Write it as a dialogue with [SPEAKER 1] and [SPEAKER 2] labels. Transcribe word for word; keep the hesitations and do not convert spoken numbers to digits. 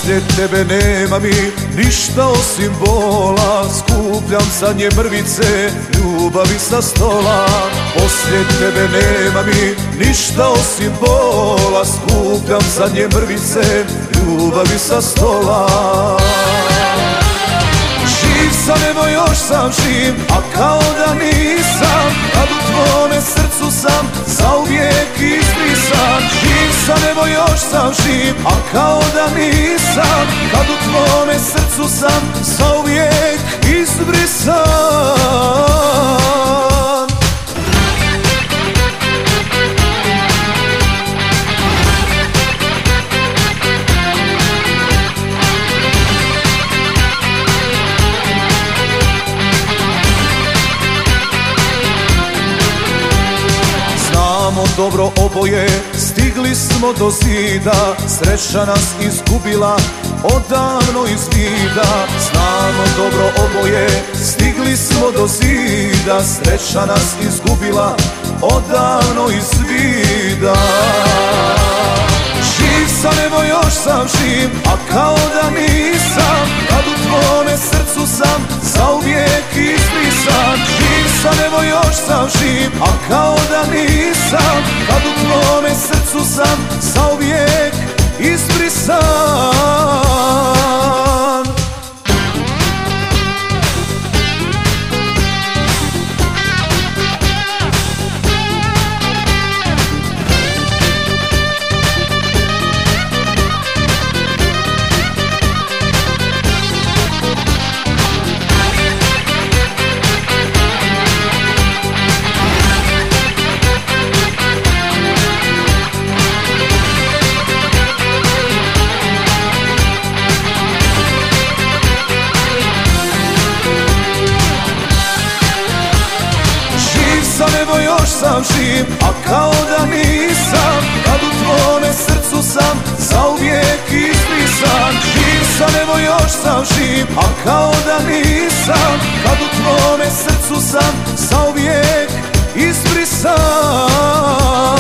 [SPEAKER 1] Poslije tebe nema mi ništa osim bola, skupljam zadnje mrvice ljubavi sa stola. Poslije tebe nema mi ništa osim bola, skupljam zadnje mrvice ljubavi sa stola. Živ sam, evo još sam živ, a kao da nisam, kad u tvome srcu sam zauvijek izbrisan. Živ sam, evo još sam živ, a kao da nisam, kad u tvome srcu sam zauvijek izbrisan. Znamo dobro oboje, stigli smo do zida, sreća nas izgubila odavno iz vida. Znamo dobro oboje, stigli smo do zida, sreća nas izgubila odavno iz vida. Živ sam, evo još sam živ, a kao da nisam, kad u tvome srcu sam zauvijek izbrisan. Živ sam, evo još sam živ, a kao da nisam, kad u tvome srcu sam zauvijek izbrisan. Evo još sam živ, a kao da nisam, kad u tvome srcu sam zauvijek izbrisan. Živ sam, evo još sam živ, a kao da nisam, kad u tvome srcu sam zauvijek izbrisan.